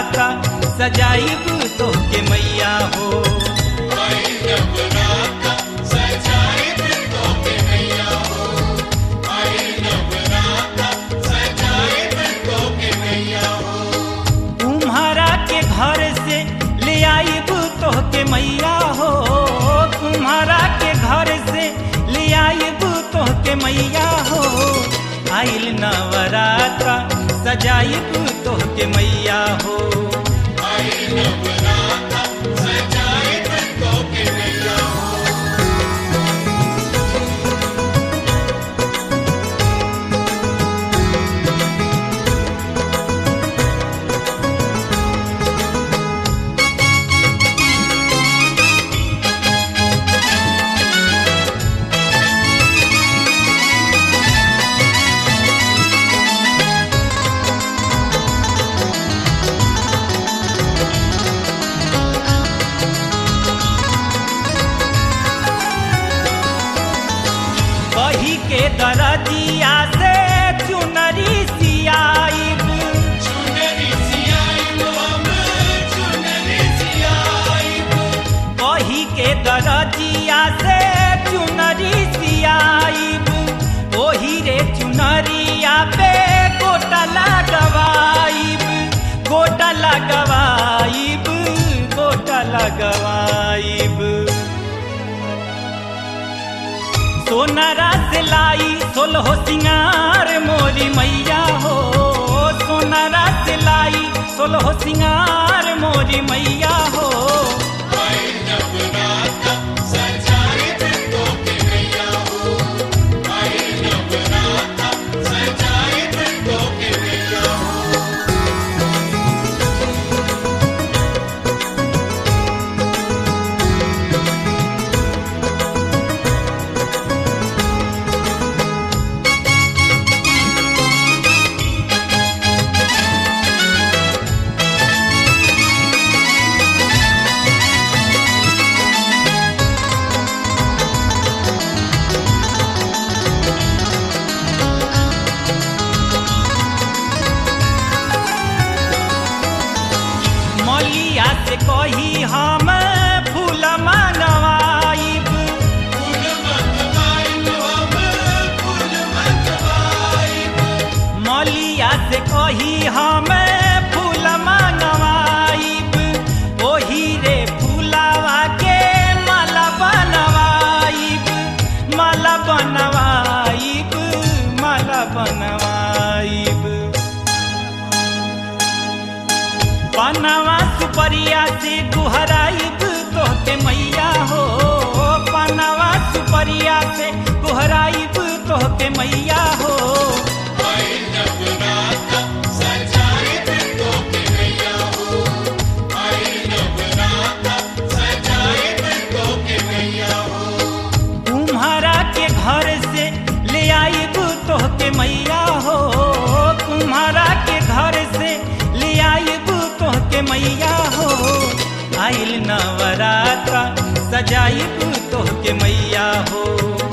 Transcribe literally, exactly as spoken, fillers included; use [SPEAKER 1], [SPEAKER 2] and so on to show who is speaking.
[SPEAKER 1] नवरात्रा सजाइब तोहके मैया हो।
[SPEAKER 2] आई नवरात्रा सजाइब तोहके मैया हो। आई नवरात्रा सजाइब तोहके मैया हो।
[SPEAKER 1] तुम्हारा के घर से ले आइब तोहके मैया हो। तुम्हारा के घर से ले आइब तोहके मैया हो। आइल नवरात्रा सजाइब तोहके मैया हो।
[SPEAKER 2] आई नवरात्रा सजाइब तोहके मैया हो।
[SPEAKER 1] बही के दरदिया से चुनरी सियाइब।
[SPEAKER 2] चुनरी सियाइब हम चुनरी सियाइब।
[SPEAKER 1] बही के दरदिया से चुनरी सियाइब। ओही रे चुनरिया पे गोटा लगवाइब। गोटा लगवाइब गोटा लगवाइब। सोनारा से लाई सोलहो सिंगार मोरी मैया हो। सोनारा से लाई सोलहो सिंगार मोरी मैया हो।
[SPEAKER 2] आई नवरात्रा सजाइब तोहके मैया हो। आई नवरात्रा सजाइब तोहके मैया हो।
[SPEAKER 1] मलिया से कही हम फूल मंगवाइब।
[SPEAKER 2] फूल मंगवाइब हम फूल मंगवाइब।
[SPEAKER 1] मलिया से कही हम फूल मंगवाइब। ओही रे फूलावा के माला बनवाइब। माला बनवाइब माला बनवाइब। पनवा सुपरिया से गुहराइब तोहके मैया हो। पनवा सुपरिया से गुहराइब तोहके मैया हो।
[SPEAKER 2] आई नवरात्रा सजाइब तोहके मैया हो। आई नवरात्रा सजाइब तोहके मैया हो।
[SPEAKER 1] तुम्हारा के घर से ले आइब तोहके मैया हो। तुम्हारा के घर से ले आइब तोहके मैया हो। आइल नवरात्रा सजाइब तोहके मैया हो।